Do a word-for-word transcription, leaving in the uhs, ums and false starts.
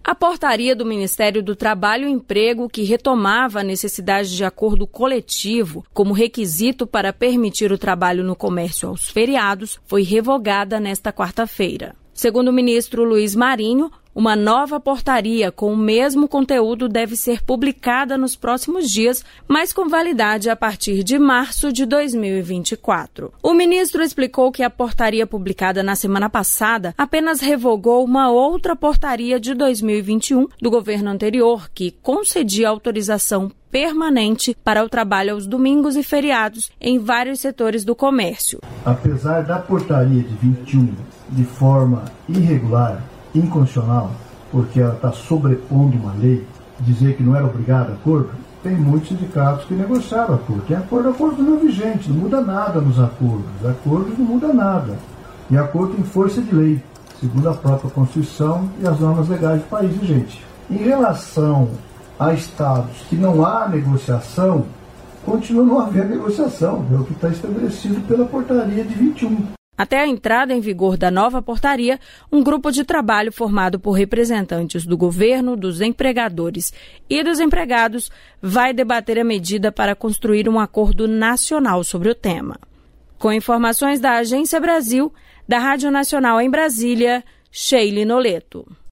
A portaria do Ministério do Trabalho e Emprego, que retomava a necessidade de acordo coletivo como requisito para permitir o trabalho no comércio aos feriados, foi revogada nesta quarta-feira. Segundo o ministro Luiz Marinho, uma nova portaria com o mesmo conteúdo deve ser publicada nos próximos dias, mas com validade a partir de março de dois mil e vinte e quatro. O ministro explicou que a portaria publicada na semana passada apenas revogou uma outra portaria de dois mil e vinte e um do governo anterior, que concedia autorização permanente para o trabalho aos domingos e feriados em vários setores do comércio. Apesar da portaria de vinte e um de forma irregular, inconstitucional, porque ela está sobrepondo uma lei, dizer que não era obrigado a acordo, tem muitos sindicatos que negociaram acordo. Tem acordo, acordo não é vigente, não muda nada nos acordos. Acordos não muda nada. E acordo tem força de lei, segundo a própria Constituição e as normas legais do país vigente. Em relação a estados que não há negociação, continua não haver negociação, é o que está estabelecido pela portaria de vinte e um. Até a entrada em vigor da nova portaria, um grupo de trabalho formado por representantes do governo, dos empregadores e dos empregados vai debater a medida para construir um acordo nacional sobre o tema. Com informações da Agência Brasil, da Rádio Nacional em Brasília, Sheile Noleto.